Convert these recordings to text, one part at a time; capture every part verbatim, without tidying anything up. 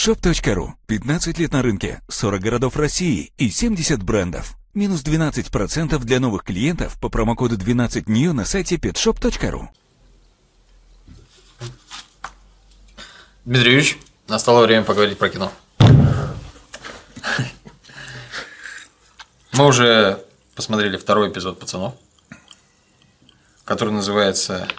петшоп точка ру. пятнадцать лет на рынке, сорок городов России и семьдесят брендов. Минус двенадцать процентов для новых клиентов по промокоду двенадцать нью на сайте петшоп точка ру. Дмитрий Юрьевич, настало время поговорить про кино. Мы уже посмотрели второй эпизод «Пацанов», который называется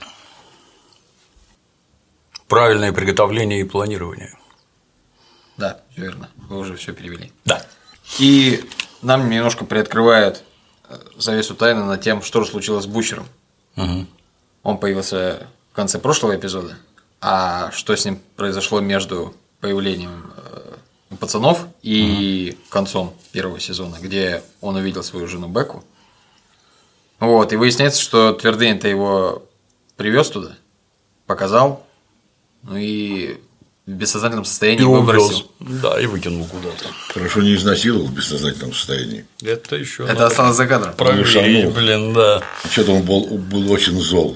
«Правильное приготовление и планирование». Да, все верно. Вы уже все перевели. Да. И нам немножко приоткрывает завесу тайны над тем, что же случилось с Бучером. Угу. Он появился в конце прошлого эпизода, а что с ним произошло между появлением «Пацанов» и угу. концом первого сезона, где он увидел свою жену Бекку. Вот, и выясняется, что Твердынин-то его привез туда, показал, ну и в бессознательном состоянии и выбросил. Да, и выкинул куда-то. Хорошо не изнасиловал в бессознательном состоянии. Это еще. Это осталось за кадром. Проверить, блин, да. Что-то он был, был очень зол.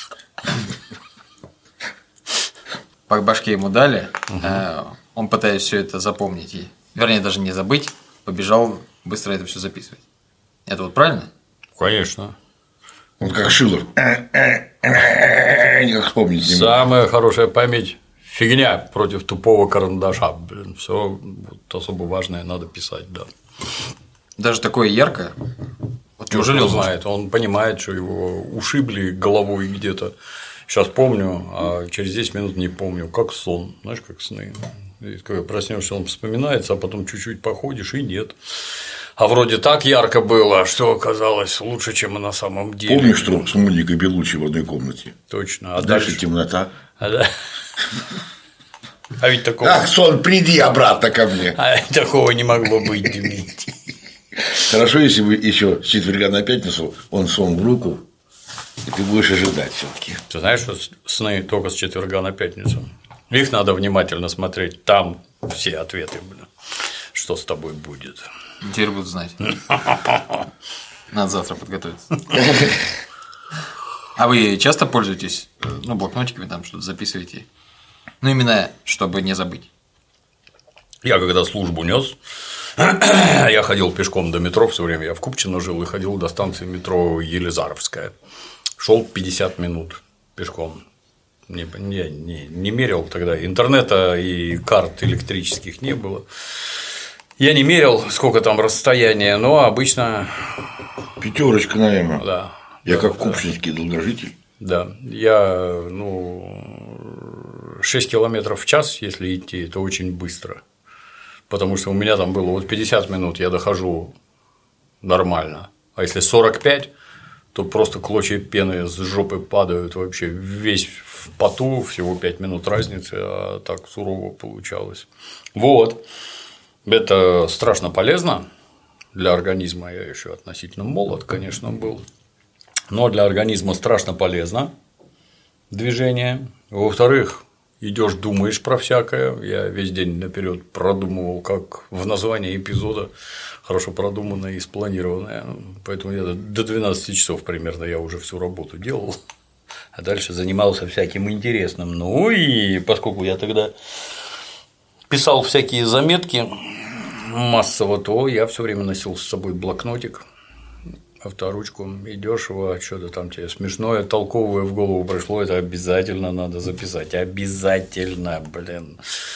По башке ему дали, угу. Он, пытаясь все это запомнить, и, вернее, даже не забыть, побежал быстро это все записывать. Это вот правильно? Конечно. Он как Шилов. Никак вспомнить не могу. Самая хорошая память – фигня против тупого карандаша. Блин, все вот особо важное надо писать, да. Даже такое яркое. Вот неужели он знает? Он понимает, что его ушибли головой где-то. Сейчас помню, а через десять минут не помню, как сон, знаешь, как сны. И когда проснешься, он вспоминается, а потом чуть-чуть походишь, и нет. А вроде так ярко было, что оказалось лучше, чем и на самом деле. Помнишь, что с Моникой Белуччи в одной комнате? Точно. А дальше темнота. А, да. А ведь такого. Ах, сон, приди обратно ко мне. А такого не могло быть, Дмитрий. Хорошо, если бы еще с четверга на пятницу он сон в руку, и ты будешь ожидать все-таки. Ты знаешь, что сны только с четверга на пятницу. Их надо внимательно смотреть. Там все ответы, блин. Что с тобой будет? Теперь буду знать. Надо завтра подготовиться. А вы часто пользуетесь, ну, блокнотиками, там что-то записываете? Ну, именно, чтобы не забыть. Я когда службу нес, я ходил пешком до метро все время. Я в Купчино жил и ходил до станции метро Елизаровская. Шел пятьдесят минут пешком. Не, не, не, не мерил тогда. Интернета и карт электрических не было. Я не мерил, сколько там расстояние, но обычно. Пятерочка, наверное. Да. Я да, как да. купчинский долгожитель. Да. Я, ну, шесть километров в час, если идти, это очень быстро. Потому что у меня там было вот пятьдесят минут, я дохожу нормально. А если сорок пять, то просто клочья пены с жопы падают вообще весь в поту, всего пять минут разницы, а так сурово получалось. Вот. Это страшно полезно для организма. Я еще относительно молод, конечно, был. Но для организма страшно полезно движение. Во-вторых, идешь, думаешь про всякое. Я весь день наперед продумывал, как в названии эпизода хорошо продуманное и спланированное. Поэтому я до двенадцати часов примерно я уже всю работу делал. А дальше занимался всяким интересным. Ну и поскольку я тогда писал всякие заметки массово, то я все время носил с собой блокнотик, авторучку, и дешево, что-то там тебе смешное, толковое в голову пришло, это обязательно надо записать. Обязательно, блин.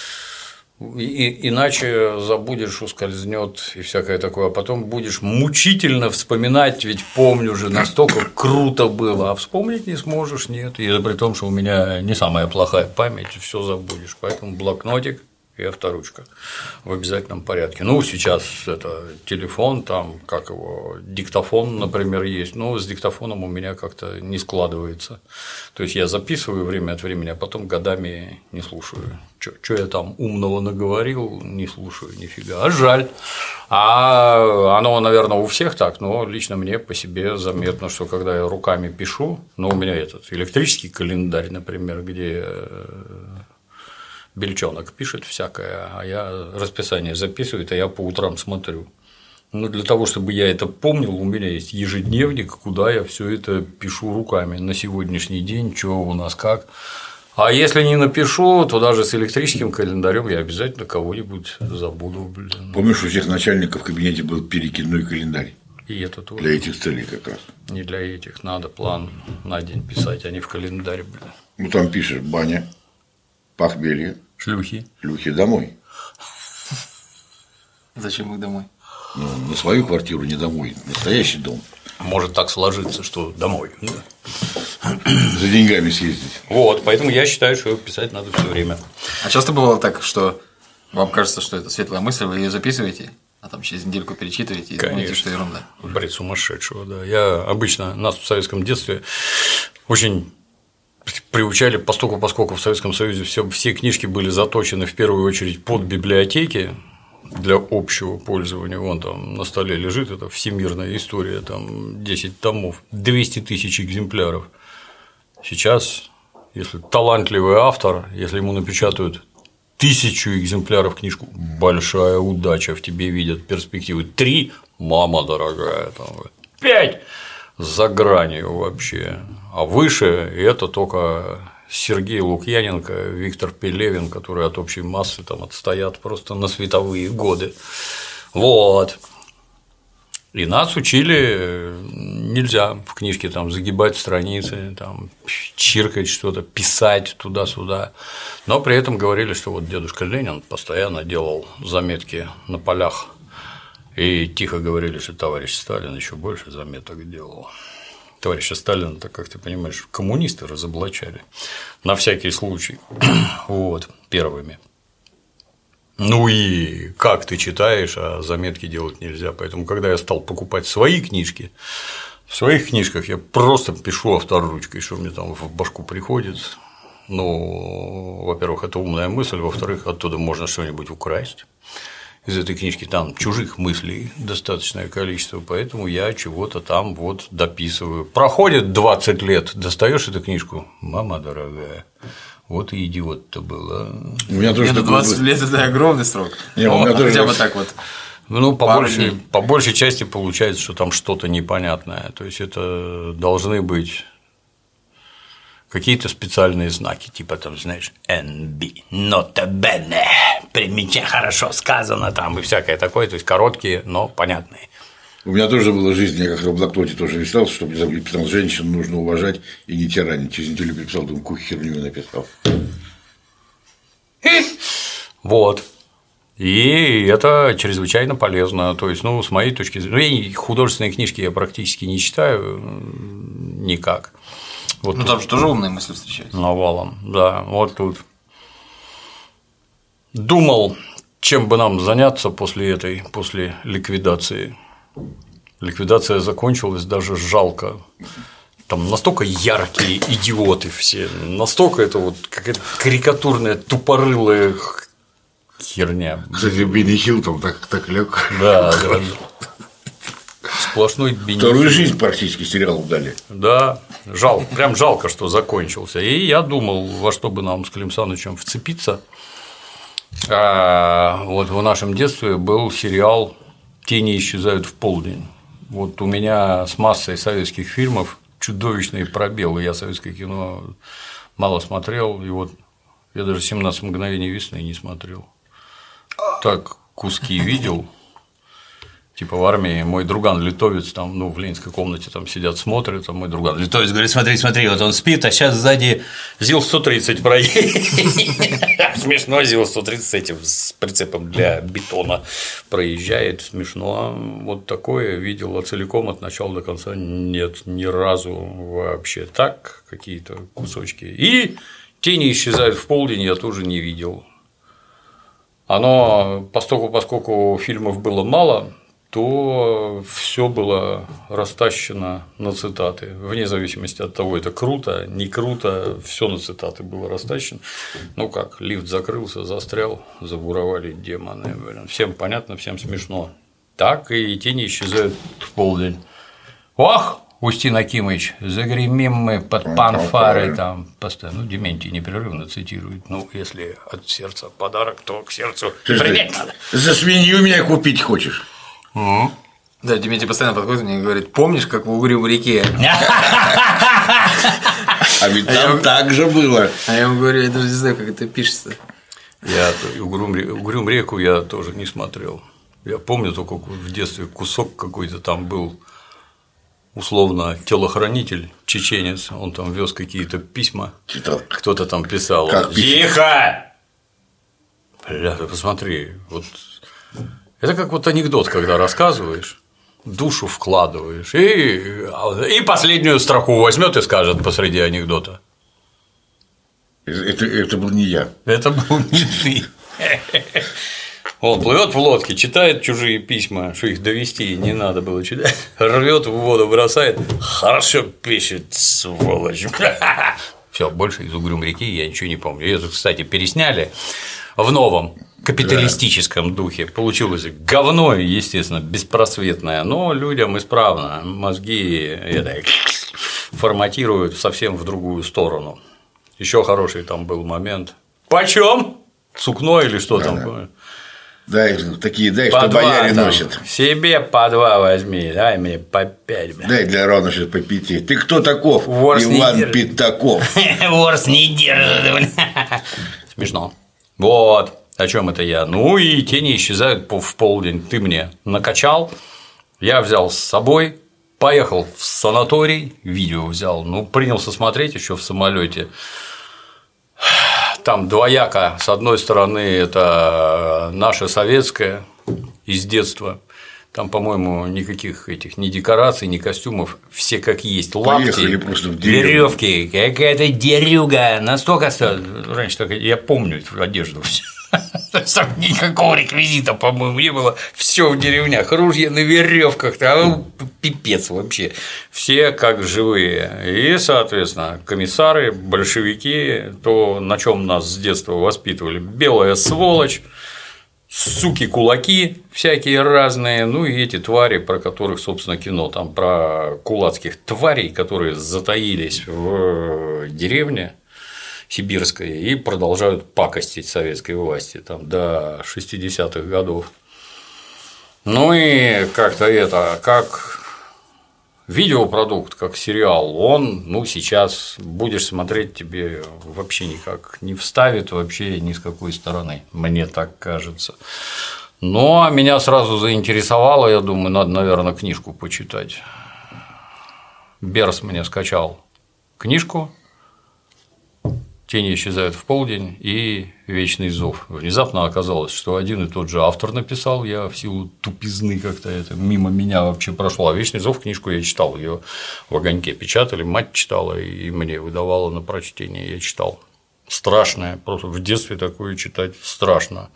И, иначе забудешь, ускользнет и всякое такое, а потом будешь мучительно вспоминать, ведь помню же, настолько круто было, а вспомнить не сможешь, нет. И это при том, что у меня не самая плохая память, все забудешь, поэтому блокнотик и авторучка в обязательном порядке. Ну, сейчас это телефон, там, как его, диктофон, например, есть, но с диктофоном у меня как-то не складывается. То есть я записываю время от времени, а потом годами не слушаю. Что я там умного наговорил, не слушаю нифига. А жаль. А оно, наверное, у всех так, но лично мне по себе заметно, что когда я руками пишу, ну, у меня этот электрический календарь, например, где Бельчонок пишет всякое, а я расписание записываю, а я по утрам смотрю. Ну, для того, чтобы я это помнил, у меня есть ежедневник, куда я все это пишу руками на сегодняшний день, что у нас как. А если не напишу, то даже с электрическим календарем я обязательно кого-нибудь забуду. Блин. Помнишь, у всех начальников в кабинете был перекидной календарь? И это тоже. Для этих целей как раз. Не для этих. Надо план на день писать, а не в календарь. Блин. Ну там пишешь: баня, похмелье, Шлюхи. шлюхи домой. Зачем их домой? Ну, на свою квартиру, не домой. Настоящий дом. Может так сложиться, что домой. Да? За деньгами съездить. Вот, поэтому я считаю, что писать надо все время. А часто бывало так, что вам кажется, что это светлая мысль, вы ее записываете, а там через недельку перечитываете и Конечно. думаете, что ерунда. Бред сумасшедшего, да. Я обычно, нас в советском детстве очень приучали, поскольку, поскольку в Советском Союзе все, все книжки были заточены в первую очередь под библиотеки для общего пользования. Вон там на столе лежит эта всемирная история, там десять томов, двести тысяч экземпляров. Сейчас, если талантливый автор, если ему напечатают тысячу экземпляров книжку, большая удача, в тебе видят перспективы. Три – мама дорогая, там, пять – за гранью вообще. А выше – это только Сергей Лукьяненко, Виктор Пелевин, которые от общей массы там отстоят просто на световые годы. Вот. И нас учили, нельзя в книжке там загибать страницы, там, чиркать что-то, писать туда-сюда. Но при этом говорили, что вот дедушка Ленин постоянно делал заметки на полях. И тихо говорили, что товарищ Сталин еще больше заметок делал. Товарища Сталина, так как ты понимаешь, коммунисты разоблачали на всякий случай. Вот, первыми. Ну и как ты читаешь, а заметки делать нельзя. Поэтому, когда я стал покупать свои книжки, в своих книжках я просто пишу авторучкой, что мне там в башку приходит. Ну, во-первых, это умная мысль, во-вторых, оттуда можно что-нибудь украсть. Из этой книжки там чужих мыслей достаточное количество, поэтому я чего-то там вот дописываю. Проходит двадцать лет, достаешь эту книжку, мама дорогая, вот и идиот-то был. А? У меня тоже Нет, такой двадцать был. лет – это огромный срок. Не, у меня Ну, тоже хотя бы раз- так вот. Ну, по Пару большей, дней. по большей части получается, что там что-то непонятное. То есть это должны быть какие-то специальные знаки, типа там, знаешь, эн би, nota bene, примечание, хорошо сказано там и всякое такое, то есть короткие, но понятные. У меня тоже была жизнь, я как в блокноте тоже писал, что мне писал: женщин нужно уважать и не тиранить. Через неделю переписал, думаю, какую херню написал. Вот. И это чрезвычайно полезно. То есть, ну, с моей точки зрения, ну, художественные книжки я практически не читаю никак. Вот Ну там же тоже умные мысли встречаются. навалом, да, вот тут. Думал, чем бы нам заняться после этой, после ликвидации. Ликвидация закончилась, даже жалко. Там настолько яркие идиоты все, настолько это вот какая-то карикатурная, тупорылая херня. Кстати, Бенни Хилл там так, так лег. Да, да. Сплошной бенефис. Вторую жизнь практически сериалу дали. Да, жалко, прям жалко, что закончился. И я думал, во что бы нам с Клим Санычем вцепиться. А вот в нашем детстве был сериал «Тени исчезают в полдень». Вот у меня с массой советских фильмов чудовищные пробелы. Я советское кино мало смотрел, и вот я даже «семнадцать мгновений весны» не смотрел. Так куски видел. Типа в армии мой друган литовец там, ну, в ленинской комнате там сидят, смотрят, а мой друган литовец говорит: смотри, смотри, вот он спит, а сейчас сзади ЗИЛ сто тридцать проедет. Смешно, ЗИЛ сто тридцать с этим, с прицепом для бетона проезжает, смешно. Вот такое видел, а целиком от начала до конца нет, ни разу вообще. Так, какие-то кусочки. И «Тени исчезают в полдень» я тоже не видел. Оно, поскольку, поскольку фильмов было мало, то все было растащено на цитаты. Вне зависимости от того, это круто, не круто, все на цитаты было растащено. Ну как, лифт закрылся, застрял, забуровали демоны. Всем понятно, всем смешно. Так и «Тени исчезают в полдень». Ох, Устин Акимович, загремим мы под панфары там постоянно. Ну, Дементий непрерывно цитирует. Ну, если от сердца подарок, то к сердцу принять надо. За свинью меня купить хочешь? Да, Дементий постоянно подходит мне и говорит: помнишь, как в «Угрюм реке»? А А ведь там так же было. А я ему говорю, я даже не знаю, как это пишется. Я «Угрюм реку» я тоже не смотрел. Я помню только в детстве кусок какой-то там был, условно, телохранитель, чеченец, он там вез какие-то письма, Читал. кто-то там писал. Как Тихо! Бля, ты посмотри, вот это как вот анекдот, когда рассказываешь, душу вкладываешь, и, и последнюю строку возьмет и скажет посреди анекдота. Это, это был не я. Это был не ты. Он плывет в лодке, читает чужие письма, что их довести не надо было читать, рвет в воду, бросает, хорошо пишет, сволочь. Все, больше из «Угрюм реки» я ничего не помню. Ее, кстати, пересняли в новом капиталистическом да. духе. Получилось говно, естественно, беспросветное, но людям исправно мозги это, форматируют совсем в другую сторону. Еще хороший там был момент. Почем? Сукно или что да, там? Да. Дай такие, дай, по что два, бояре там, носят. Себе по два возьми, дай мне по пять. Дай для равности по пяти. Ты кто таков? Ворс Иван Пятаков. Ворс не держит. Смешно. Вот. О чем это я? Ну и тени исчезают в полдень. Ты мне накачал, я взял с собой, поехал в санаторий, видео взял, ну, принялся смотреть еще в самолете. Там двояко. С одной стороны, это наше советское из детства. Там, по-моему, никаких этих ни декораций, ни костюмов, все как есть. Лапти, веревки, какая-то дерюга. Настолько раньше так я помню эту одежду. Никакого реквизита, по-моему, не было. Все в деревнях, ружья на веревках, там пипец вообще. Все как живые. И, соответственно, комиссары, большевики, то, на чем нас с детства воспитывали, белая сволочь, суки, кулаки всякие разные, ну и эти твари, про которых, собственно, кино, там про кулацких тварей, которые затаились в деревне сибирской и продолжают пакостить советской власти там до шестидесятых годов. Ну и как-то это, как видеопродукт, как сериал, он, ну, сейчас будешь смотреть, тебе вообще никак не вставит, вообще ни с какой стороны, мне так кажется. Ну, а меня сразу заинтересовало, я думаю, надо, наверное, книжку почитать. Берс мне скачал книжку «Тени исчезают в полдень» и «Вечный зов». Внезапно оказалось, что один и тот же автор написал, я в силу тупизны как-то это мимо меня вообще прошло. А «Вечный зов» книжку я читал, ее в «Огоньке» печатали, мать читала и мне выдавала на прочтение, я читал. Страшное, просто в детстве такое читать страшно.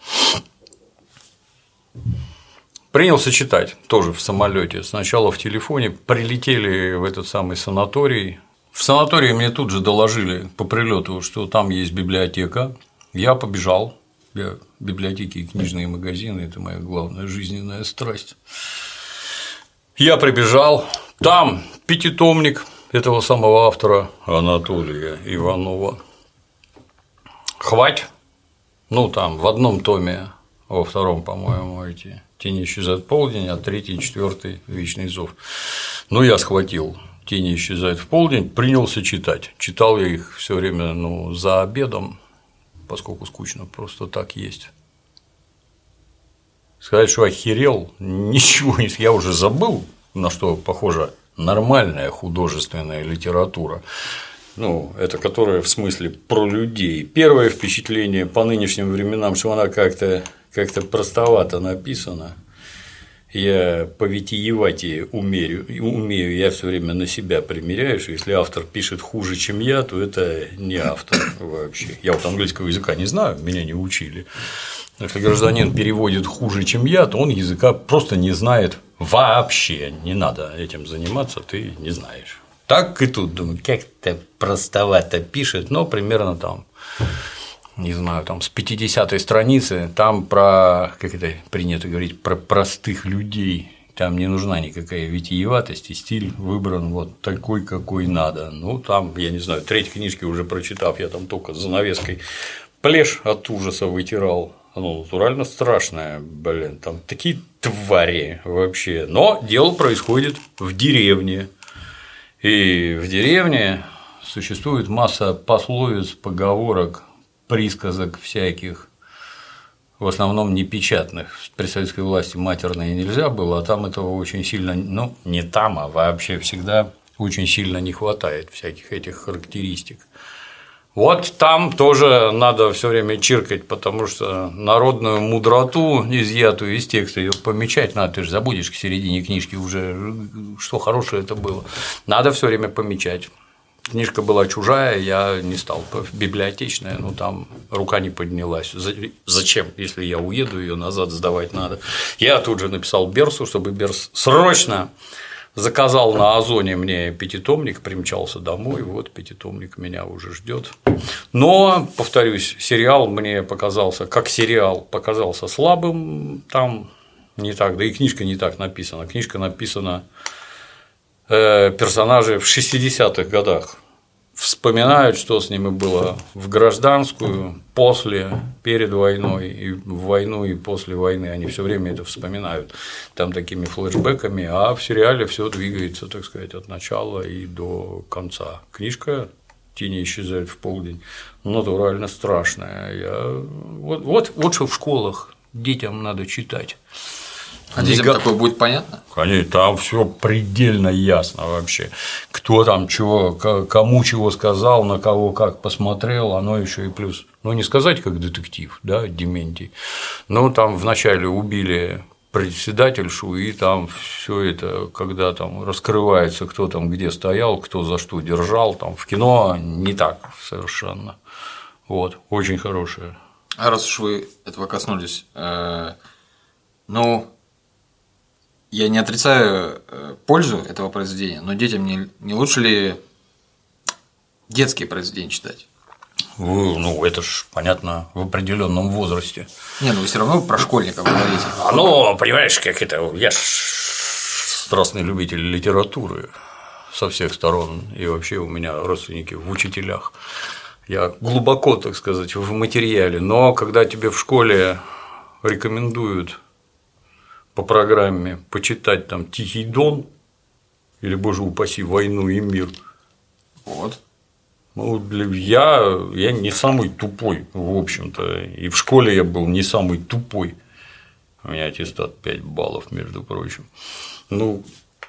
Принялся читать тоже в самолете. Сначала в телефоне, прилетели в этот самый санаторий. В санатории мне тут же доложили по прилету, что там есть библиотека. Я побежал. Я библиотеки и книжные магазины – это моя главная жизненная страсть. Я прибежал. Там пятитомник этого самого автора Анатолия Иванова. Хвать. Ну, там в одном томе, во втором, по-моему, эти «Тени исчезают в полдень», а третий, четвертый «Вечный зов». Ну, я схватил «Тени исчезают в полдень», принялся читать. Читал я их все время, ну, за обедом, поскольку скучно, просто так есть. Сказать, что охерел, ничего не. Я уже забыл, на что похожа нормальная художественная литература. Ну, это которая в смысле про людей. Первое впечатление по нынешним временам, что она как-то как-то простовато написана. Я по витиеватии умею, умею, я все время на себя примеряю, что если автор пишет хуже, чем я, то это не автор вообще. Я вот английского языка не знаю, меня не учили. Если гражданин переводит хуже, чем я, то он языка просто не знает вообще. Не надо этим заниматься, ты не знаешь. Так и тут, думаю, как-то простовато пишет, но примерно там, не знаю, там с пятидесятой страницы, там про, как это принято говорить, про простых людей, там не нужна никакая витиеватость, и стиль выбран вот такой, какой надо. Ну, там, я не знаю, треть книжки уже прочитав, я там только с занавеской плешь от ужаса вытирал. Оно натурально страшное, блин, там такие твари вообще. Но дело происходит в деревне. И в деревне существует масса пословиц, поговорок, присказок всяких, в основном непечатных. При советской власти матерные нельзя было, а там этого очень сильно, ну, не там, а вообще всегда очень сильно не хватает всяких этих характеристик. Вот там тоже надо все время чиркать, потому что народную мудроту, изъятую из текста, ее помечать надо, ты же забудешь к середине книжки уже, что хорошее это было. Надо все время помечать. Книжка была чужая, я не стал, библиотечная, ну там рука не поднялась. Зачем, если я уеду, ее назад сдавать надо? Я тут же написал Берсу, чтобы Берс срочно заказал на Озоне мне пятитомник, примчался домой, вот пятитомник меня уже ждет. Но, повторюсь, сериал мне показался, как сериал, показался слабым, там не так, да и книжка не так написана. Книжка написана, э, персонажи в шестидесятых годах вспоминают, что с ними было в гражданскую, после, перед войной, и в войну, и после войны. Они все время это вспоминают там такими флешбэками, а в сериале все двигается, так сказать, от начала и до конца. Книжка «Тени исчезают в полдень» натурально страшная. Я... Вот, вот, вот что в школах детям надо читать. А детям Нега... такое будет понятно? Конечно, там все предельно ясно вообще. Кто там чего, кому чего сказал, на кого как посмотрел, оно еще и плюс. Ну, не сказать, как детектив, да, Дементий. Но там вначале убили председательшу, и там все это, когда там раскрывается, кто там где стоял, кто за что держал, там в кино не так совершенно. Вот, очень хорошее. А раз уж вы этого коснулись, э, ну. Я не отрицаю пользу этого произведения, но детям не, не лучше ли детские произведения читать? Ну, это ж понятно в определенном возрасте. Не, ну вы все равно про школьников говорите. А ну, понимаешь, как это. Я ж страстный любитель литературы со всех сторон. И вообще у меня родственники в учителях. Я глубоко, так сказать, в материале. Но когда тебе в школе рекомендуют по программе почитать там «Тихий Дон» или, боже упаси, «Войну и мир». Вот. Ну, для... я, я не самый тупой, в общем-то. И в школе я был не самый тупой. У меня аттестат пять баллов, между прочим. Ну,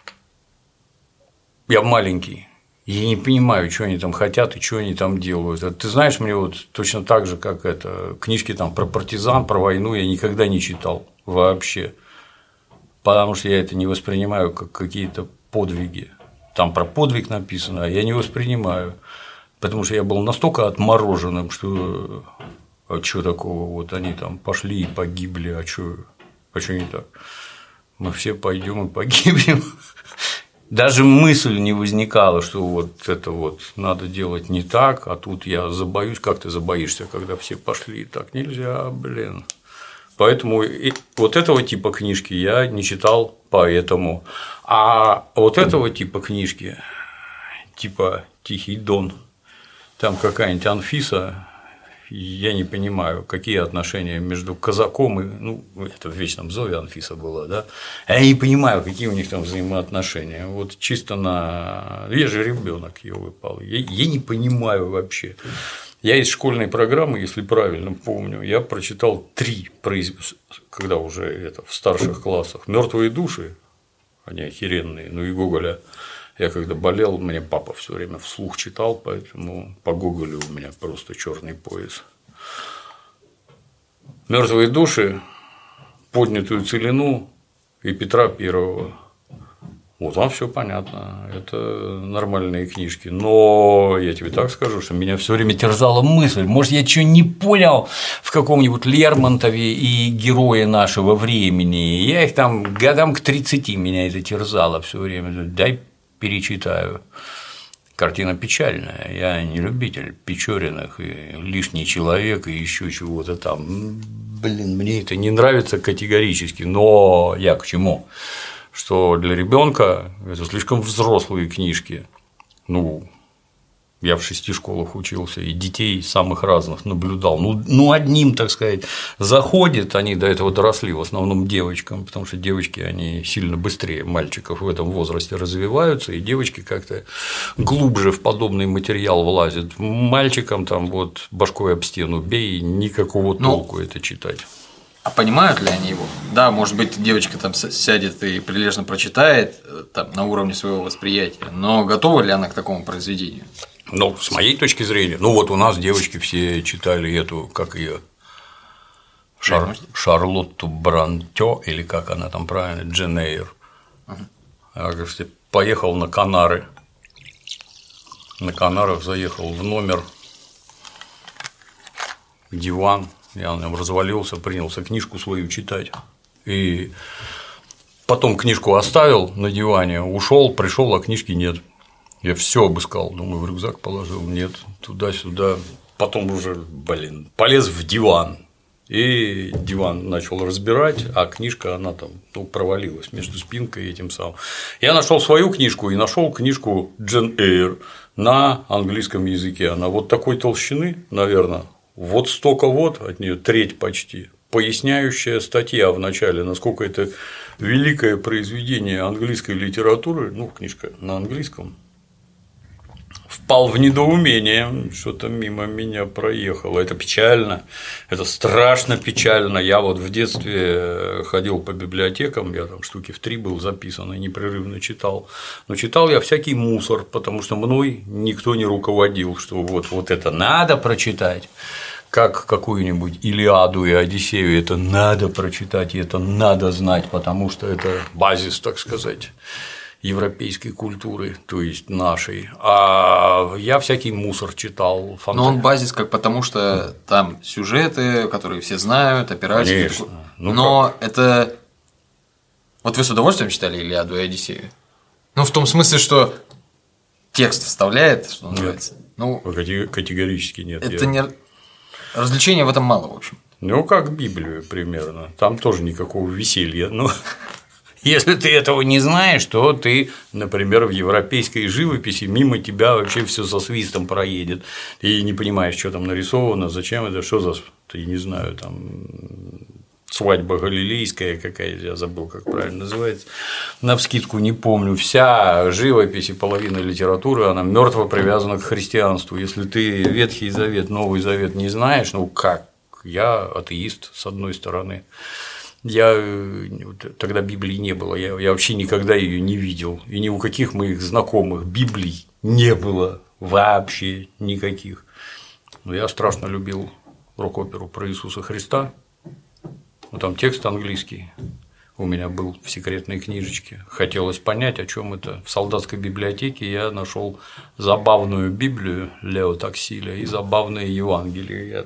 я маленький. Я не понимаю, что они там хотят и что они там делают. Ты знаешь, мне вот точно так же, как это, книжки там про партизан, про войну я никогда не читал вообще. Потому что я это не воспринимаю как какие-то подвиги. Там про подвиг написано, а я не воспринимаю. Потому что я был настолько отмороженным, что а что такого, вот они там пошли и погибли, а что, а что не так? Мы все пойдем и погибнем. Даже мысль не возникала, что вот это вот надо делать не так, а тут я забоюсь. Как ты забоишься, когда все пошли? Так нельзя, блин. Поэтому вот этого типа книжки я не читал, поэтому. А вот этого типа книжки, типа «Тихий Дон», там какая-нибудь Анфиса, я не понимаю, какие отношения между казаком и. Ну, это в «Вечном зове» Анфиса была, да? Я не понимаю, какие у них там взаимоотношения. Вот чисто на. Я же ребенок, я выпал. Я, я не понимаю вообще. Я из школьной программы, если правильно помню, я прочитал три произведения, когда уже это в старших классах. «Мертвые души», они охеренные, ну и Гоголя. Я когда болел, мне папа все время вслух читал, поэтому по Гоголю у меня просто черный пояс. «Мертвые души», «Поднятую целину» и Петра Первого. Вот там все понятно, это нормальные книжки. Но я тебе так скажу, что меня все время терзала мысль, может, я что не понял в каком-нибудь Лермонтове и герое нашего времени. Я их там годам к тридцати меня это терзало все время. Дай перечитаю. Картина печальная. Я не любитель Печориных и «Лишний человек» и еще чего-то там. Блин, мне это не нравится категорически. Но я к чему? Что для ребенка это слишком взрослые книжки. Ну, Я в шести школах учился, и детей самых разных наблюдал. Ну, ну, одним, так сказать, заходит, они до этого доросли, в основном девочкам, потому что девочки, они сильно быстрее мальчиков в этом возрасте развиваются, и девочки как-то глубже в подобный материал влазят. Мальчикам там вот башкой об стену бей, никакого ну, толку это читать. А понимают ли они его? Да, может быть, девочка там сядет и прилежно прочитает там, на уровне своего восприятия, но готова ли она к такому произведению? Ну, с моей точки зрения, ну вот у нас девочки все читали эту, как ее, Шар... Шарлотту Бронтё, или как она там правильно, Джейн Эйр. Угу. Я, кажется, поехал на Канары, на Канарах заехал в номер, диван, я на нем развалился, принялся книжку свою читать, и потом книжку оставил на диване, ушел, пришел, а книжки нет. Я все обыскал, думаю, в рюкзак положил, нет, туда-сюда. Потом уже, блин, полез в диван. И диван начал разбирать, а книжка, она там ну, провалилась между спинкой и этим самым. Я нашел свою книжку и нашел книжку Джейн Эйр на английском языке. Она вот такой толщины, наверное, вот столько вот, от нее треть почти. Поясняющая статья в начале, насколько это великое произведение английской литературы, ну, книжка на английском. Впал в недоумение, что-то мимо меня проехало. Это печально, это страшно печально. Я вот в детстве ходил по библиотекам, я там штуки в три был записан и непрерывно читал. Но читал я всякий мусор, потому что мной никто не руководил, что вот, вот это надо прочитать. Как какую-нибудь Илиаду и Одиссею, это надо прочитать, и это надо знать, потому что это базис, так сказать, европейской культуры, то есть нашей. А я всякий мусор читал. Фантазию. Но он базис как потому, что там сюжеты, которые все знают, операции. Конечно. Ну, но как? Это. Вот вы с удовольствием читали Илиаду и Одиссею? Ну, в том смысле, что текст вставляет, что называется. Нет. Ну, категорически нет. Это я... не. Развлечения в этом мало, в общем. Ну, как Библию примерно. Там тоже никакого веселья. Но если ты этого не знаешь, то ты, например, в европейской живописи мимо тебя вообще все со свистом проедет. Ты не понимаешь, что там нарисовано, зачем это, что за. Я не знаю, там. Свадьба галилейская какая-то, я забыл, как правильно называется, навскидку не помню. Вся живопись и половина литературы, она мертво привязана к христианству. Если ты Ветхий Завет, Новый Завет не знаешь, ну как? Я атеист, с одной стороны. Я тогда Библии не было, я, я вообще никогда ее не видел. И ни у каких моих знакомых Библий не было вообще никаких. Но я страшно любил рок-оперу про Иисуса Христа. Ну, там текст английский у меня был в секретной книжечке. Хотелось понять, о чем это. В солдатской библиотеке я нашел забавную Библию Лео Таксиля и забавные Евангелия.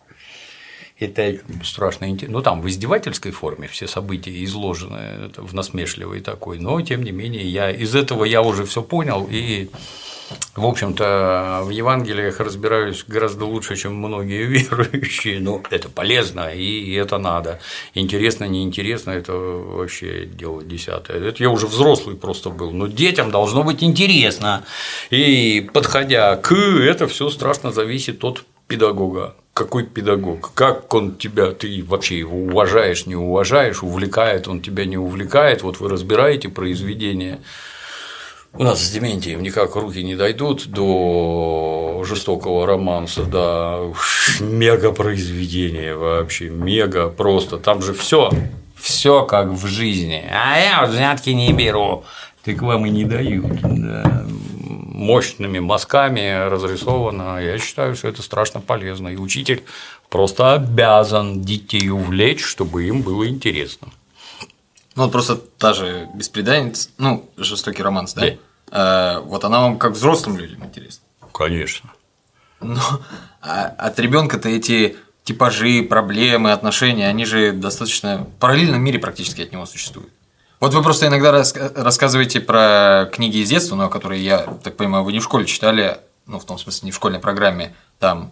Это страшно интересно. Ну, там в издевательской форме все события изложены, в насмешливой такой. Но, тем не менее, я из этого я уже все понял и. В общем-то, в Евангелиях разбираюсь гораздо лучше, чем многие верующие, но это полезно и это надо. Интересно, неинтересно – это вообще дело десятое. Это я уже взрослый просто был, но детям должно быть интересно. И подходя к это все страшно зависит от педагога. Какой педагог? Как он тебя, ты вообще его уважаешь, не уважаешь, увлекает он тебя, не увлекает. Вот вы разбираете произведение. У нас с Дементием никак руки не дойдут до жестокого романса, да, мега произведение вообще, мега просто, там же все, все как в жизни, а я вот взятки не беру, так вам и не дают, да. Мощными мазками разрисовано, я считаю, что это страшно полезно, и учитель просто обязан детей увлечь, чтобы им было интересно. Ну, вот просто та же «Бесприданница», ну, «Жестокий романс», да? да. А, вот она вам как взрослым людям интересна. Конечно. Но а от ребенка-то эти типажи, проблемы, отношения, они же достаточно в параллельном мире практически от него существуют. Вот вы просто иногда рассказываете про книги из детства, но которые, я так понимаю, вы не в школе читали, ну, в том смысле, не в школьной программе, там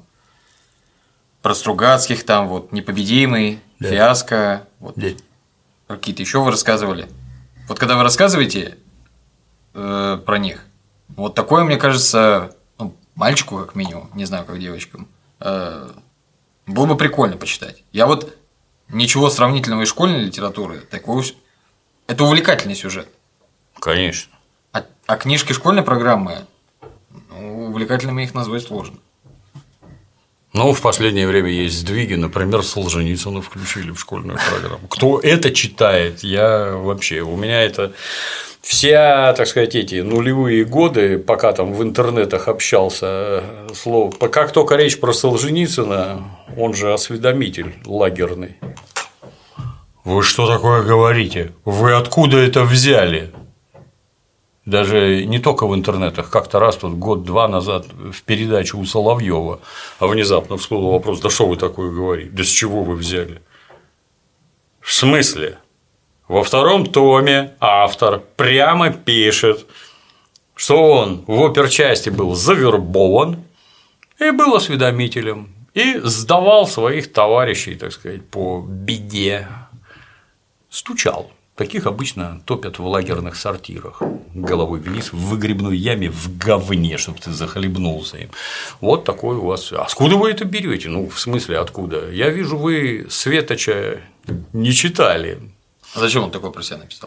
про Стругацких, там вот «Непобедимый», да. «Фиаско», вот. Да. Какие-то еще вы рассказывали. Вот когда вы рассказываете э, про них, вот такое, мне кажется, ну, мальчику, как минимум, не знаю, как девочкам, э, было бы прикольно почитать. Я вот ничего сравнительного из школьной литературы, такого... это увлекательный сюжет. Конечно. А, а книжки школьной программы, ну, увлекательными их назвать сложно. Ну, в последнее время есть сдвиги, например, Солженицына включили в школьную программу. Кто это читает, я вообще, у меня это вся, так сказать, эти нулевые годы, пока там в интернетах общался, слово, как только речь про Солженицына, он же осведомитель лагерный. Вы что такое говорите? Вы откуда это взяли? Даже не только в интернетах, как-то раз тут год-два назад в передаче у Соловьева внезапно всплыл вопрос: да что вы такое говорите? Да с чего вы взяли? В смысле? Во втором томе автор прямо пишет, что он в оперчасти был завербован и был осведомителем, и сдавал своих товарищей, так сказать, по беде, стучал. Таких обычно топят в лагерных сортирах, головой вниз в выгребной яме в говне, чтобы ты захлебнулся им. Вот такой у вас. Откуда вы это берете? Ну, в смысле, откуда? Я вижу, вы Светоча не читали. А зачем он такое про себя написал?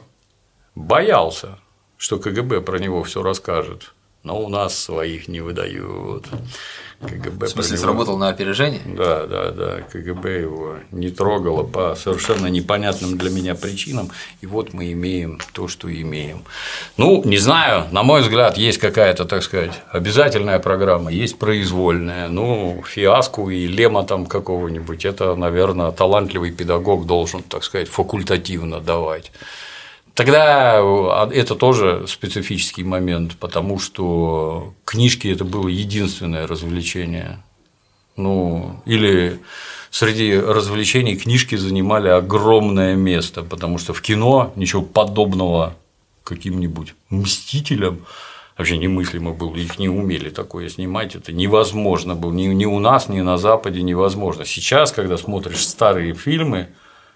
Боялся, что КГБ про него все расскажет. Но у нас своих не выдают. КГБ в смысле, него... сработал на опережение? Да, да, да. КГБ его не трогало по совершенно непонятным для меня причинам. И вот мы имеем то, что имеем. Ну, не знаю, на мой взгляд, есть какая-то, так сказать, обязательная программа, есть произвольная. Ну, Фиаску и Лема там какого-нибудь, это, наверное, талантливый педагог должен, так сказать, факультативно давать. Тогда это тоже специфический момент, потому что книжки – это было единственное развлечение. Ну, или среди развлечений книжки занимали огромное место, потому что в кино ничего подобного каким-нибудь «Мстителям» вообще немыслимо было, их не умели такое снимать, это невозможно было, ни, ни у нас, ни на Западе невозможно. Сейчас, когда смотришь старые фильмы,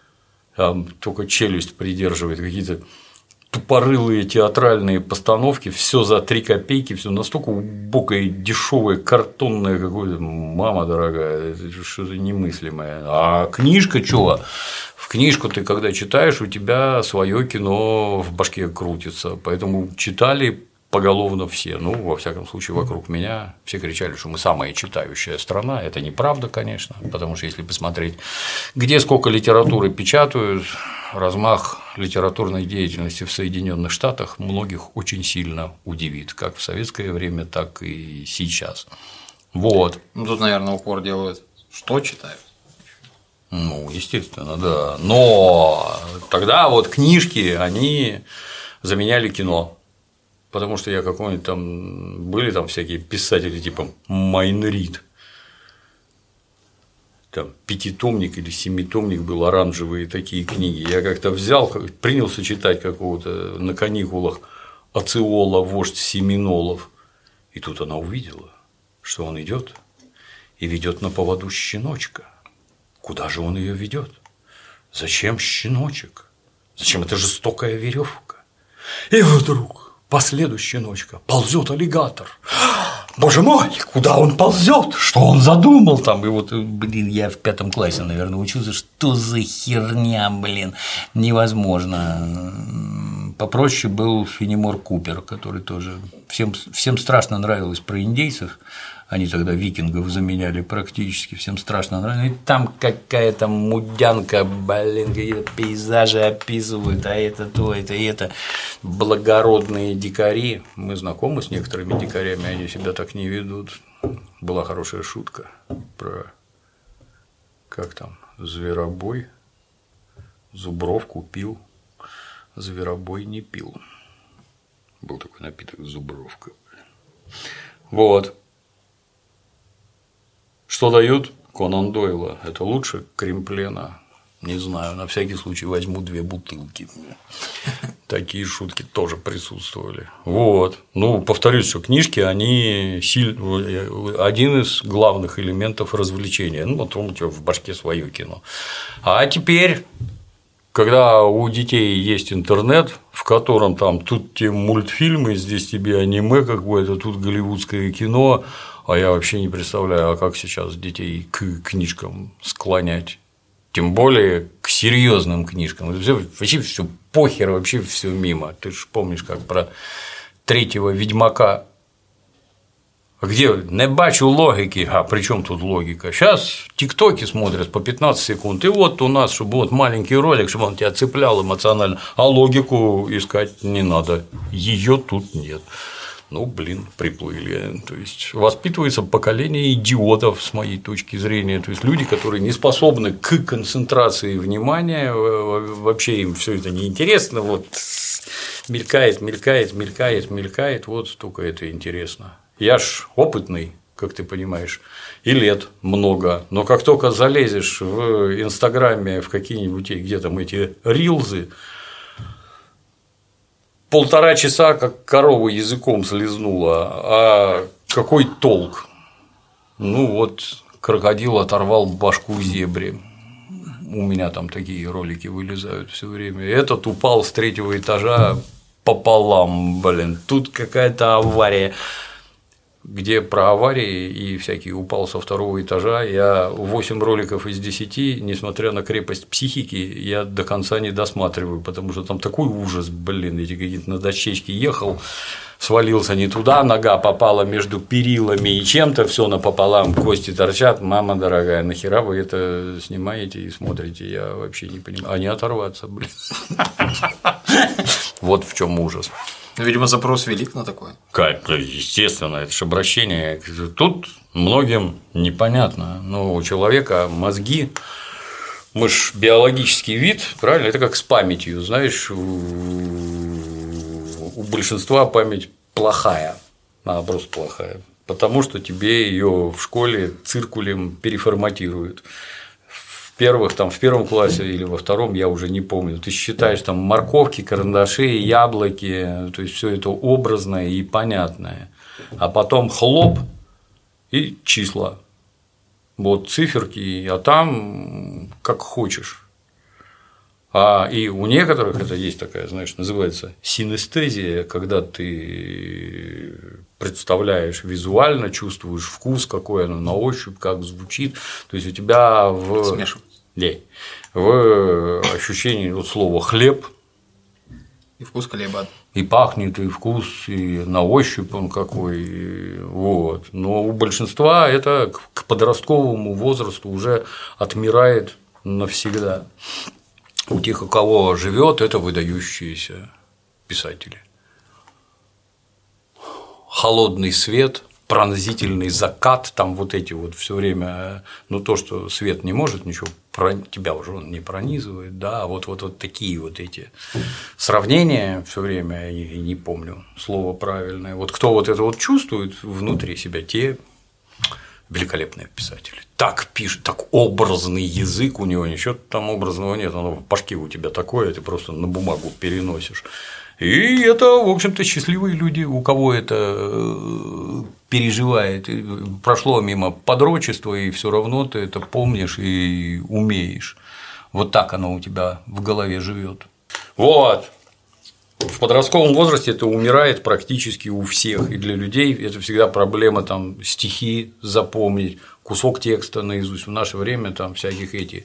там только челюсть придерживает, какие-то тупорылые театральные постановки, все за три копейки, все настолько убогое, дешевое, картонное какое-то, мама дорогая, это что-то немыслимое. А книжка чего? В книжку ты когда читаешь, у тебя свое кино в башке крутится, поэтому читали поголовно все, ну, во всяком случае, вокруг меня все кричали, что мы самая читающая страна. Это неправда, конечно, потому что если посмотреть, где сколько литературы печатают, размах литературной деятельности в Соединенных Штатах многих очень сильно удивит, как в советское время, так и сейчас. Вот. Ну, тут, наверное, упор делают, что читают. Ну, естественно, да. Но тогда вот книжки, они заменяли кино. Потому что я какой-нибудь там, были там всякие писатели типа Майнрид, там пятитомник или семитомник был, оранжевые такие книги. Я как-то взял, принялся читать какого-то на каникулах Ациола, вождь семинолов, и тут она увидела, что он идет и ведет на поводу щеночка. Куда же он ее ведет? Зачем щеночек? Зачем эта жестокая веревка? И вдруг по следу щеночка ползет аллигатор. Боже мой, куда он ползет? Что он задумал там? И вот, блин, я в пятом классе, наверное, учился. Что за херня, блин? Невозможно. Попроще был Фенемор Купер, который тоже всем, всем страшно нравилось про индейцев. Они тогда викингов заменяли практически, всем страшно нравилось. И там какая-то мудянка, блин, какие-то пейзажи описывают, а это то, это и это. Благородные дикари. Мы знакомы с некоторыми дикарями, они себя так не ведут. Была хорошая шутка про, как там, зверобой, зубровку пил, зверобой не пил. Был такой напиток зубровка. Вот. Что дают? Конан Дойла. Это лучше Кримплена? Не знаю. На всякий случай возьму две бутылки. Такие шутки тоже присутствовали. Вот. Ну, повторюсь, что книжки, они силь... один из главных элементов развлечения. Ну, вот у тебя в башке свое кино. А теперь, когда у детей есть интернет, в котором там тут тебе мультфильмы, здесь тебе аниме какое-то, тут голливудское кино, А я вообще не представляю, а как сейчас детей к книжкам склонять. Тем более к серьезным книжкам. Вообще все похер, вообще все мимо. Ты же помнишь, как про третьего Ведьмака. Где не бачу логики, а при чем тут логика? Сейчас тиктоки смотрят по пятнадцать секунд, и вот у нас, чтобы вот маленький ролик, чтобы он тебя цеплял эмоционально, а логику искать не надо, ее тут нет. Ну, блин, приплыли. То есть воспитывается поколение идиотов, с моей точки зрения. То есть люди, которые не способны к концентрации внимания, вообще им все это неинтересно. Вот мелькает, мелькает, мелькает, мелькает, вот только это интересно. Я ж опытный, как ты понимаешь, и лет много, но как только залезешь в Инстаграме в какие-нибудь, где там эти рилзы, полтора часа как корову языком слезнула, а какой толк? Ну вот крокодил оторвал башку зебре. У меня там такие ролики вылезают все время. Этот упал с третьего этажа пополам, блин, тут какая-то авария. Где про аварии и всякие упал со второго этажа, я восемь роликов из десяти, несмотря на крепость психики, я до конца не досматриваю, потому что там такой ужас, блин, эти какие-то на дощечке ехал, свалился не туда, нога попала между перилами и чем-то, все напополам, кости торчат, мама дорогая, нахера вы это снимаете и смотрите, я вообще не понимаю, а не оторваться, блин. Вот в чем ужас. Видимо, запрос велик на такое. Как, естественно, это же обращение. Тут многим непонятно, но у человека мозги, мы ж биологический вид, правильно, это как с памятью, знаешь, у большинства память плохая, она просто плохая, потому что тебе ее в школе циркулем переформатируют. В первых, там, в первом классе или во втором, я уже не помню, ты считаешь там морковки, карандаши, яблоки, то есть все это образное и понятное, а потом хлоп и числа, вот циферки, а там как хочешь. А и у некоторых это есть такая, знаешь, называется синестезия, когда ты представляешь визуально, чувствуешь вкус, какой оно на ощупь, как звучит, то есть у тебя в смешивается. В ощущении вот слова хлеб и вкус хлеба. И пахнет, и вкус, и на ощупь он какой. Вот. Но у большинства это к подростковому возрасту уже отмирает навсегда. У тех, у кого живет, это выдающиеся писатели. Холодный свет, пронзительный закат, там вот эти вот все время, ну то, что свет не может ничего, тебя уже он не пронизывает, да, вот, вот, вот такие вот эти сравнения все время, я не помню слово правильное, вот кто вот это вот чувствует внутри себя, те великолепные писатели. Так пишет, так образный язык у него, ничего там образного нет, оно в башке у тебя такое, ты просто на бумагу переносишь. И это, в общем-то, счастливые люди, у кого это переживает. Прошло мимо подрочества, и все равно ты это помнишь и умеешь. Вот так оно у тебя в голове живет. Вот. В подростковом возрасте это умирает практически у всех. И для людей это всегда проблема там стихи запомнить, кусок текста наизусть. В наше время там всяких эти.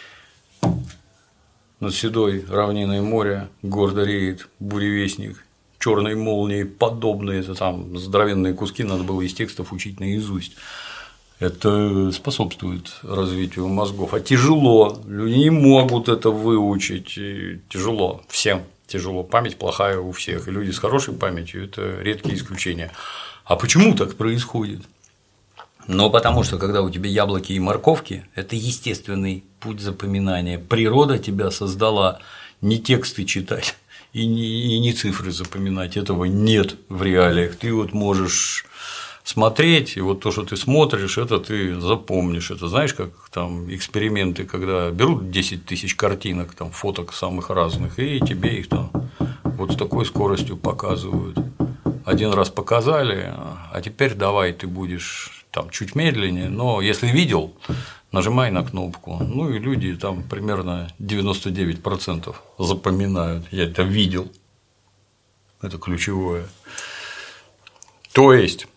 Над седой равниной моря гордо реет буревестник, черной молнии подобные, это там здоровенные куски надо было из текстов учить наизусть. Это способствует развитию мозгов. А тяжело, люди не могут это выучить. Тяжело, всем тяжело. Память плохая у всех. И люди с хорошей памятью – это редкие исключения. А почему так происходит? Ну, потому что, когда у тебя яблоки и морковки, это естественный путь запоминания. Природа тебя создала не тексты читать и не, и не цифры запоминать. Этого нет в реалиях. Ты вот можешь смотреть, и вот то, что ты смотришь, это ты запомнишь. Это знаешь, как там эксперименты, когда берут десять тысяч картинок, там, фоток самых разных, и тебе их там вот с такой скоростью показывают. Один раз показали, а теперь давай ты будешь там чуть медленнее, но если видел, нажимай на кнопку. Ну и люди там примерно девяносто девять процентов запоминают. Я это видел. Это ключевое. То есть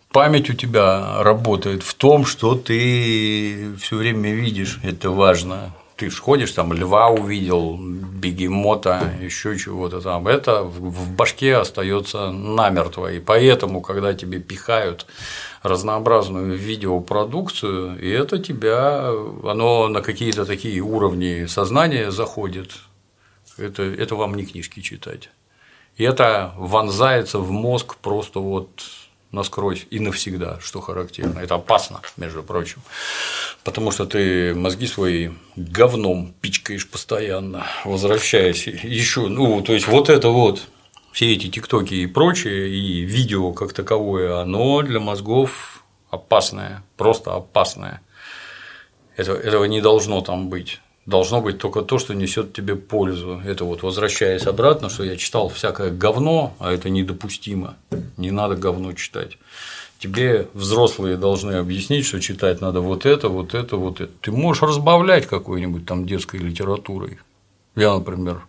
память у тебя работает в том, что ты все время видишь, это важно. Ты ж ходишь, там льва увидел, бегемота, еще чего-то там. Это в башке остается намертво. И поэтому, когда тебе пихают разнообразную видеопродукцию, и это тебя, оно на какие-то такие уровни сознания заходит. Это, это вам не книжки читать. И это вонзается в мозг просто вот насквозь и навсегда, что характерно. Это опасно, между прочим, потому что ты мозги свои говном пичкаешь постоянно, возвращаясь еще, ну, то есть вот это вот, все эти тиктоки и прочее, и видео как таковое, оно для мозгов опасное, просто опасное. Это, этого не должно там быть. Должно быть только то, что несет тебе пользу. Это вот, возвращаясь обратно, что я читал всякое говно, а это недопустимо. Не надо говно читать. Тебе взрослые должны объяснить, что читать надо вот это, вот это, вот это. Ты можешь разбавлять какой-нибудь там детской литературой. Я, например,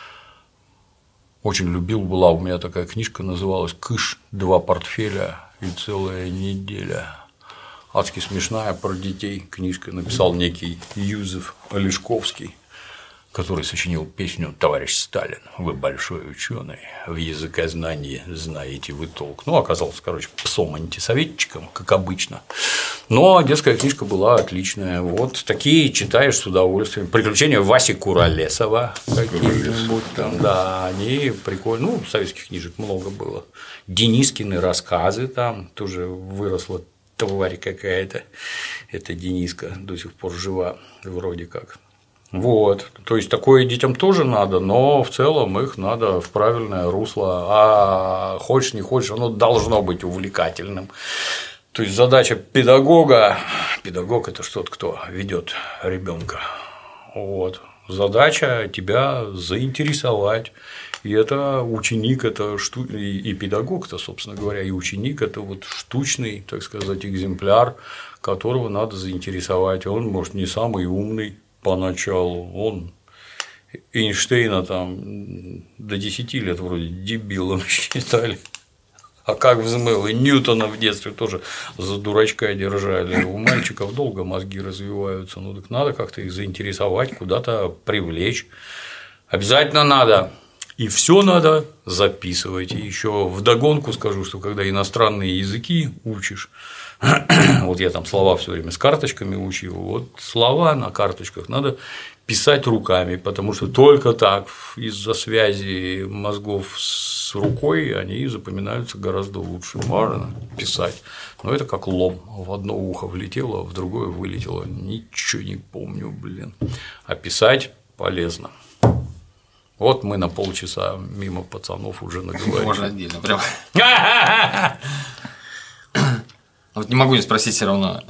очень любил, была у меня такая книжка, называлась «Кыш, два портфеля и целая неделя». Адски смешная, про детей книжка, написал некий Юзеф Олешковский, который сочинил песню «Товарищ Сталин, вы большой ученый, в языкознании знаете вы толк». Ну, оказался, короче, псом-антисоветчиком, как обычно. Но детская книжка была отличная. Вот такие читаешь с удовольствием. «Приключения Васи Куролесова» какие-нибудь там, да, они прикольные. Ну, советских книжек много было. Денискины рассказы там тоже выросло. Тварь какая-то, эта Дениска до сих пор жива, вроде как. Вот, то есть такое детям тоже надо, но в целом их надо в правильное русло, а хочешь не хочешь, оно должно быть увлекательным. То есть задача педагога, педагог – это что-то, кто ведет ребенка. Вот. Задача тебя заинтересовать. И это ученик, это шту... и педагог-то, собственно говоря, и ученик – это вот штучный, так сказать, экземпляр, которого надо заинтересовать. Он, может, не самый умный поначалу, он Эйнштейна там до десяти лет вроде дебилом считали. А как взмыл, и Ньютона в детстве тоже за дурачка держали. У мальчиков долго мозги развиваются, ну так надо как-то их заинтересовать, куда-то привлечь. Обязательно надо. И все надо записывать. И еще вдогонку скажу, что когда иностранные языки учишь, вот я там слова все время с карточками учил, вот слова на карточках надо писать руками, потому что только так из-за связи мозгов с рукой они запоминаются гораздо лучше. Можно писать, но это как лом. В одно ухо влетело, в другое вылетело. Ничего не помню, блин. А писать полезно. Вот мы на полчаса мимо пацанов уже наговорили. Можно отдельно прям. Вот не могу не спросить все равно.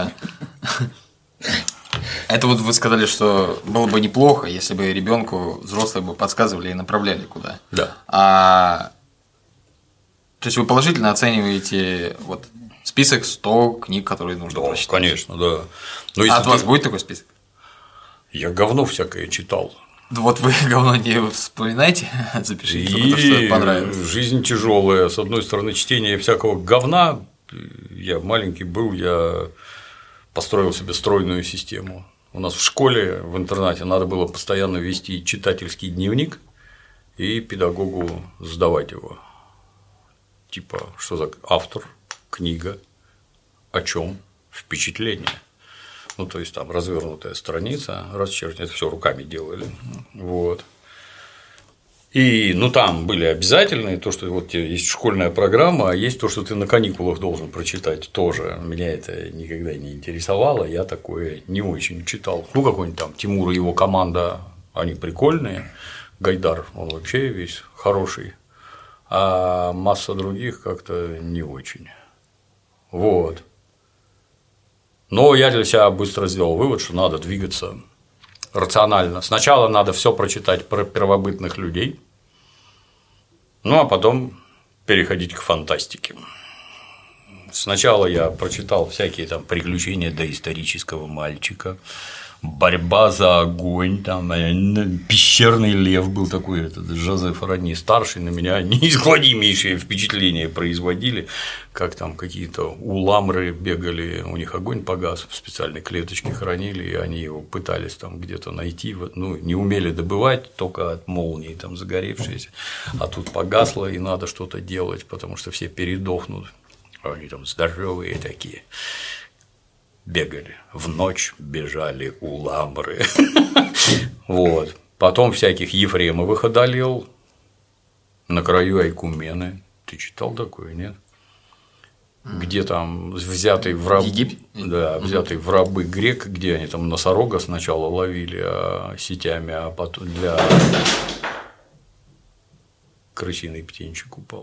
Это вот вы сказали, что было бы неплохо, если бы ребенку взрослые бы подсказывали и направляли куда. Да. А... То есть вы положительно оцениваете вот список сто книг, которые нужно да, прочитать? Конечно, да. Но а от ты... вас будет такой список? Я говно всякое читал. Вот вы говно не вспоминаете, запишите, и то, что понравилось. Жизнь тяжелая. С одной стороны, чтение всякого говна. Я маленький был, я построил себе стройную систему. У нас в школе, в интернате надо было постоянно вести читательский дневник и педагогу сдавать его. Типа, что за автор, книга, о чем, впечатление. Ну, то есть там развернутая страница, расчерчена, это все руками делали. Вот. И, ну, там были обязательные, то, что вот есть школьная программа, а есть то, что ты на каникулах должен прочитать тоже. Меня это никогда не интересовало, я такое не очень читал. Ну, какой-нибудь там Тимур и его команда, они прикольные. Гайдар, он вообще весь хороший. А масса других как-то не очень. Вот. Но я для себя быстро сделал вывод, что надо двигаться рационально. Сначала надо все прочитать про первобытных людей, ну а потом переходить к фантастике. Сначала я прочитал всякие там приключения доисторического мальчика, борьба за огонь, там пещерный лев был такой, этот Жозеф Ранни старший, на меня неизгладимейшее впечатление производили, как там какие-то уламры бегали, у них огонь погас, в специальной клеточке хранили, и они его пытались там где-то найти, ну, не умели добывать, только от молнии там загоревшиеся, а тут погасло, и надо что-то делать, потому что все передохнут, они там здоровые такие. Бегали, в ночь бежали уламры. Вот. Потом всяких Ефремовых одолел на краю Айкумены. Ты читал такое, нет? Где там взятый в раб... да, взятый в рабы грек, где они там носорога сначала ловили а сетями, а потом для крысиный птенчик упал.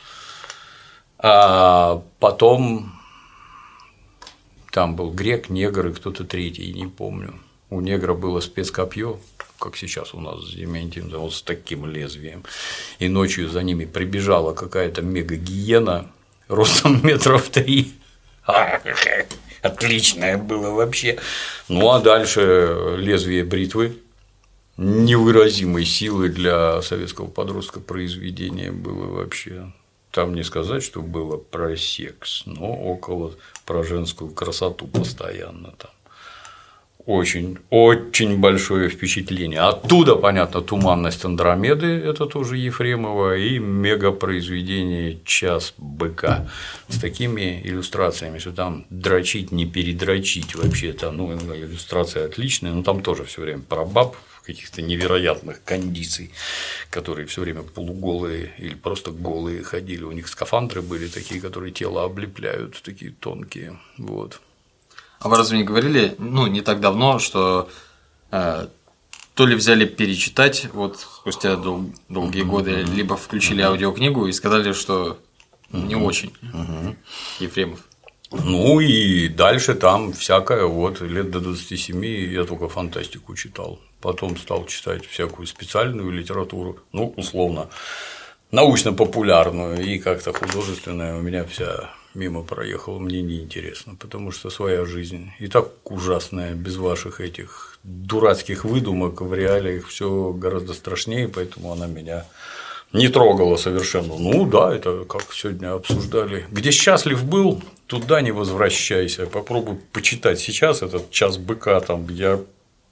А потом там был грек, негр и кто-то третий, не помню. У негра было спецкопье, как сейчас у нас с Дементием, вот с таким лезвием. И ночью за ними прибежала какая-то мега-гиена ростом метров три. Отличное было вообще. Ну а дальше лезвие бритвы невыразимой силы для советского подростка произведение было вообще. Там не сказать, что было про секс, но около про женскую красоту постоянно там. Очень, очень большое впечатление. Оттуда, понятно, «Туманность Андромеды» – это тоже Ефремова, и мегапроизведение «Час быка» с такими иллюстрациями, что там дрочить не передрочить вообще-то. Ну, иллюстрация отличная, но там тоже все время про баб каких-то невероятных кондиций, которые все время полуголые или просто голые ходили. У них скафандры были такие, которые тело облепляют, такие тонкие. Вот. А вы разве не говорили, ну, не так давно, что э, то ли взяли перечитать вот спустя дол- долгие mm-hmm. годы, либо включили mm-hmm. аудиокнигу и сказали, что mm-hmm. не очень mm-hmm. Ефремов. Ну и дальше там всякое, вот лет до двадцати семи я только фантастику читал. Потом стал читать всякую специальную литературу, ну, условно, научно-популярную и как-то художественная у меня вся мимо проехала, мне неинтересно, потому что своя жизнь и так ужасная, без ваших этих дурацких выдумок, в реалиях все гораздо страшнее, поэтому она меня не трогала совершенно. Ну да, это как сегодня обсуждали. Где счастлив был, туда не возвращайся. Попробуй почитать сейчас этот «Час быка», там я.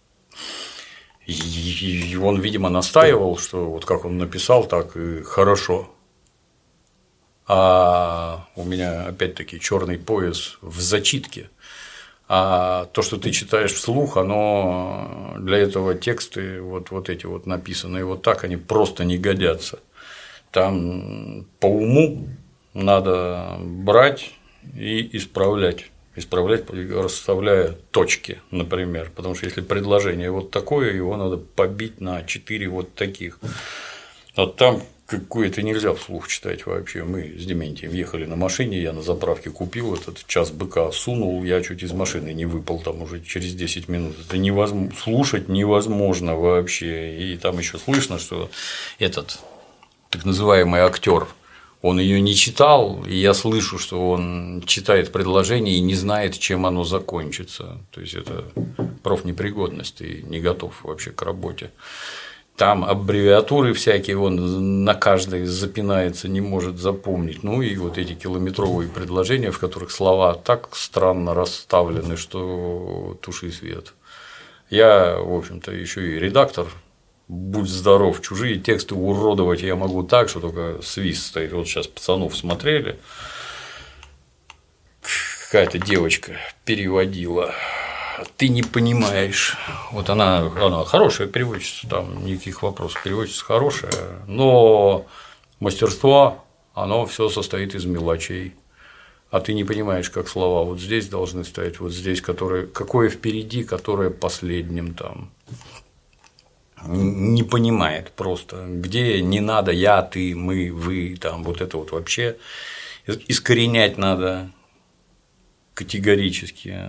И он, видимо, настаивал, что вот как он написал, так и хорошо. А у меня опять-таки черный пояс в зачитке. А то, что ты читаешь вслух, оно для этого тексты вот, вот эти вот написанные вот так, они просто не годятся. Там по уму надо брать и исправлять. Исправлять, расставляя точки, например. Потому что если предложение вот такое, его надо побить на четыре вот таких. Вот там какое-то нельзя вслух читать вообще. Мы с Дементием ехали на машине, я на заправке купил этот «Час быка», сунул, я чуть из машины не выпал там уже через десять минут. Это невозможно, слушать невозможно вообще. И там еще слышно, что этот так называемый актер. Он ее не читал, и я слышу, что он читает предложение и не знает, чем оно закончится. То есть это профнепригодность, ты не готов вообще к работе. Там аббревиатуры всякие, он на каждой запинается, не может запомнить. Ну и вот эти километровые предложения, в которых слова так странно расставлены, что туши свет. Я, в общем-то, еще и редактор. Будь здоров, чужие тексты уродовать я могу так, что только свист стоит. Вот сейчас пацанов смотрели, какая-то девочка переводила, ты не понимаешь. Вот она, она хорошая переводчица, там никаких вопросов, переводчица хорошая, но мастерство, оно все состоит из мелочей. А ты не понимаешь, как слова вот здесь должны стоять, вот здесь, которые, какое впереди, которое последним там. Не понимает просто, где не надо я, ты, мы, вы, там вот это вот вообще искоренять надо категорически.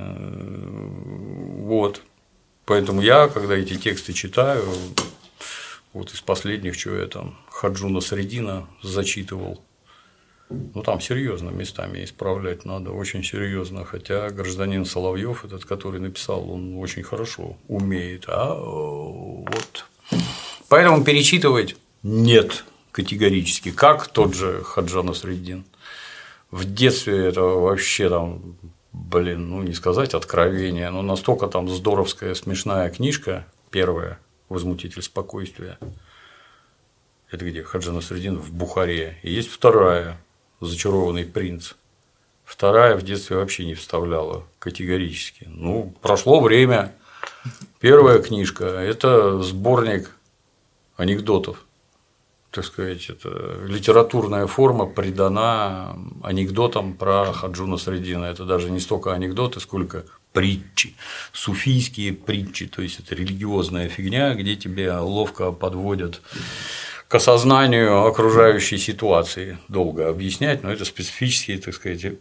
Вот. Поэтому я, когда эти тексты читаю, вот из последних, что я там Хаджуна Средина зачитывал, Ну, там серьезно местами исправлять надо, очень серьезно. Хотя гражданин Соловьев, этот, который написал, он очень хорошо умеет. А вот. Поэтому перечитывать нет категорически. Как тот же Хаджа Насреддин. В детстве это вообще там, блин, ну не сказать откровение, но настолько там здоровская, смешная книжка, первая «Возмутитель спокойствия». Это где? Хаджа Насреддин в Бухаре. И есть вторая «Зачарованный принц». Вторая в детстве вообще не вставляла категорически. Ну, прошло время. Первая книжка – это сборник анекдотов. Так сказать, это литературная форма придана анекдотам про Хаджу Насреддина. Это даже не столько анекдоты, сколько притчи, суфийские притчи, то есть это религиозная фигня, где тебя ловко подводят к осознанию окружающей ситуации. Долго объяснять, но это специфические, так сказать,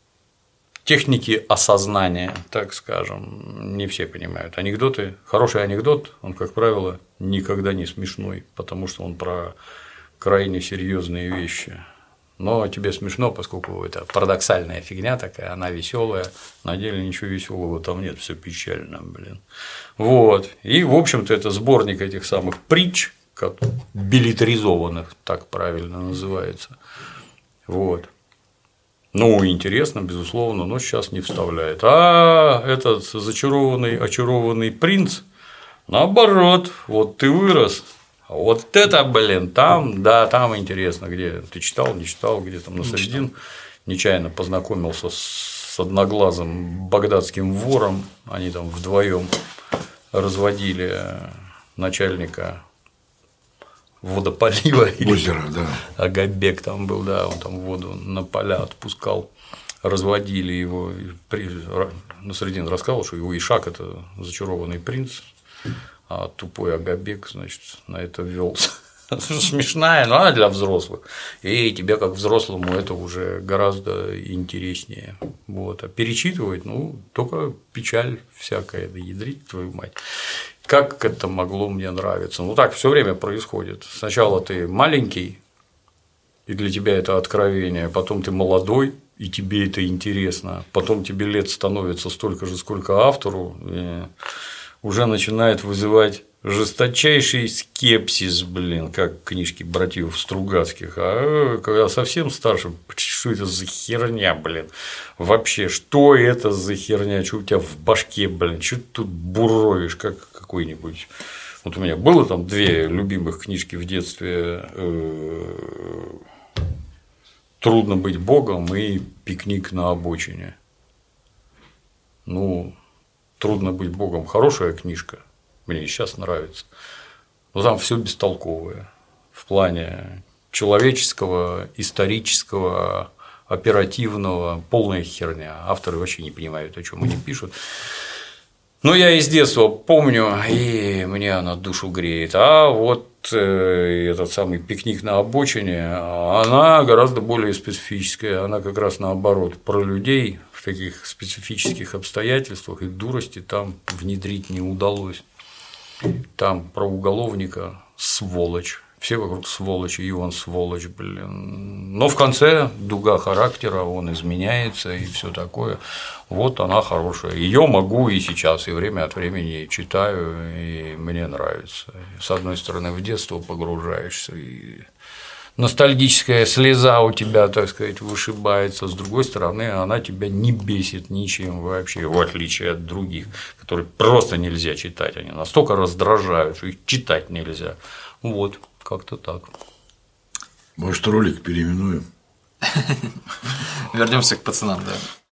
техники осознания, так скажем, не все понимают. Анекдоты, хороший анекдот, он, как правило, никогда не смешной, потому что он про крайне серьезные вещи. Но тебе смешно, поскольку это парадоксальная фигня такая, она веселая, на деле ничего веселого там нет, все печально, блин. Вот. И, в общем-то, это сборник этих самых притч, как билетаризованных, так правильно называется. Вот. Ну, интересно, безусловно, но сейчас не вставляет. А этот зачарованный, очарованный принц, наоборот, вот ты вырос. Вот это, блин, там, да, там интересно, где ты читал, не читал, где там Насреддин нечаянно познакомился с одноглазым багдадским вором, они там вдвоем разводили начальника водополива. Озеро, да. Агабек там был, да, он там воду на поля отпускал, разводили его. Насреддин рассказал, что его Ишак – это зачарованный принц, а тупой Агабек, значит, на это ввелся. Смешная, но она для взрослых. И тебе, как взрослому, это уже гораздо интереснее. Вот. А перечитывать, ну, только печаль всякая, да ядрить твою мать. Как это могло мне нравиться? Ну, так все время происходит. Сначала ты маленький, и для тебя это откровение, потом ты молодой, и тебе это интересно, потом тебе лет становится столько же, сколько автору, и уже начинает вызывать жесточайший скепсис, блин, как книжки братьев Стругацких. А когда совсем старше, что это за херня, блин? Вообще, что это за херня? Что у тебя в башке, блин? Что ты тут буровишь, как какой-нибудь. Вот у меня было там две любимых книжки в детстве: «Трудно быть богом» и «Пикник на обочине». Ну, «Трудно быть богом» – хорошая книжка, мне и сейчас нравится, но там все бестолковое в плане человеческого, исторического, оперативного, полная херня. Авторы вообще не понимают, о чем они пишут. Но я из детства помню, и мне она душу греет. А вот этот самый «Пикник на обочине», она гораздо более специфическая, она как раз наоборот про людей в таких специфических обстоятельствах, и дурости там внедрить не удалось. Там про уголовника сволочь, все вокруг сволочи, и он сволочь, блин. Но в конце дуга характера, он изменяется и все такое. Вот она хорошая. Ее могу и сейчас, и время от времени читаю, и мне нравится. С одной стороны, в детство погружаешься, и ностальгическая слеза у тебя, так сказать, вышибается, с другой стороны, она тебя не бесит ничем вообще, в отличие от других, которые просто нельзя читать, они настолько раздражают, что их читать нельзя. Вот, как-то так. Может, ролик переименуем? Вернемся к пацанам, да.